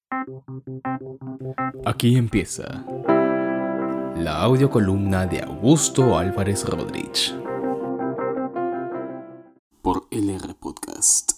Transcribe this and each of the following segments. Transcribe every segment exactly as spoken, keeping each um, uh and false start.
Aquí empieza la audiocolumna de Augusto Álvarez Rodríguez por L R Podcast.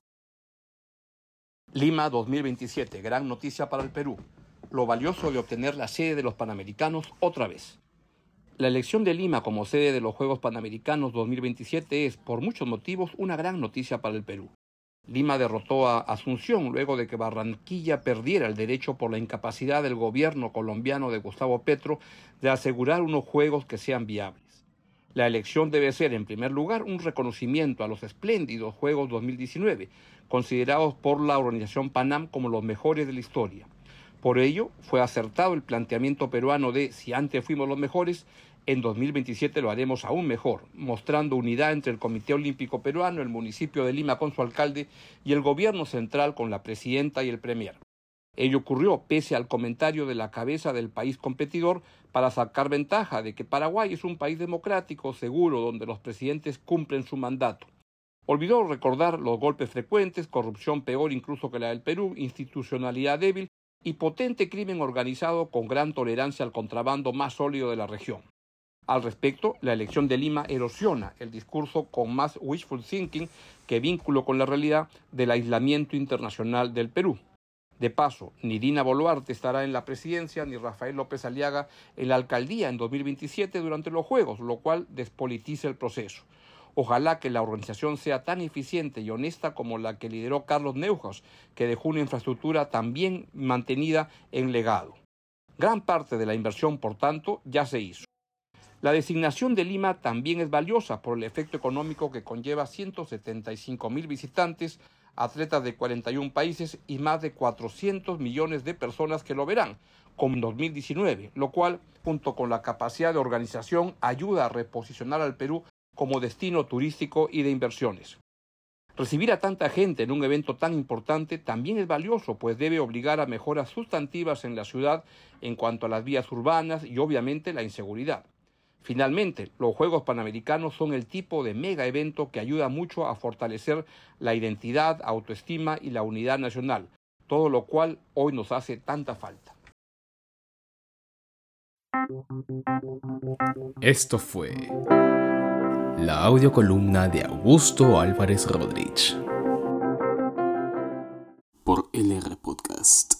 Lima dos mil veintisiete, gran noticia para el Perú. Lo valioso de obtener la sede de los Panamericanos otra vez. La elección de Lima como sede de los Juegos Panamericanos dos mil veintisiete es, por muchos motivos, una gran noticia para el Perú. Lima derrotó a Asunción luego de que Barranquilla perdiera el derecho por la incapacidad del gobierno colombiano de Gustavo Petro de asegurar unos juegos que sean viables. La elección debe ser, en primer lugar, un reconocimiento a los espléndidos Juegos dos mil diecinueve, considerados por la organización PANAM como los mejores de la historia. Por ello, fue acertado el planteamiento peruano de si antes fuimos los mejores, en dos mil veintisiete lo haremos aún mejor, mostrando unidad entre el Comité Olímpico Peruano, el municipio de Lima con su alcalde y el gobierno central con la presidenta y el premier. Ello ocurrió pese al comentario de la cabeza del país competidor para sacar ventaja de que Paraguay es un país democrático, seguro, donde los presidentes cumplen su mandato. Olvidó recordar los golpes frecuentes, corrupción peor incluso que la del Perú, institucionalidad débil y potente crimen organizado con gran tolerancia al contrabando más sólido de la región. Al respecto, la elección de Lima erosiona el discurso con más wishful thinking que vínculo con la realidad del aislamiento internacional del Perú. De paso, ni Dina Boluarte estará en la presidencia ni Rafael López Aliaga en la alcaldía en dos mil veintisiete durante los Juegos, lo cual despolitiza el proceso. Ojalá que la organización sea tan eficiente y honesta como la que lideró Carlos Neuhaus, que dejó una infraestructura tan bien mantenida en legado. Gran parte de la inversión, por tanto, ya se hizo. La designación de Lima también es valiosa por el efecto económico que conlleva ciento setenta y cinco mil visitantes, atletas de cuarenta y un países y más de cuatrocientos millones de personas que lo verán, como en dos mil diecinueve, lo cual, junto con la capacidad de organización, ayuda a reposicionar al Perú como destino turístico y de inversiones. Recibir a tanta gente en un evento tan importante también es valioso, pues debe obligar a mejoras sustantivas en la ciudad en cuanto a las vías urbanas y obviamente la inseguridad. Finalmente, los Juegos Panamericanos son el tipo de mega evento que ayuda mucho a fortalecer la identidad, autoestima y la unidad nacional, todo lo cual hoy nos hace tanta falta. Esto fue la audiocolumna de Augusto Álvarez Rodríguez por L R Podcast.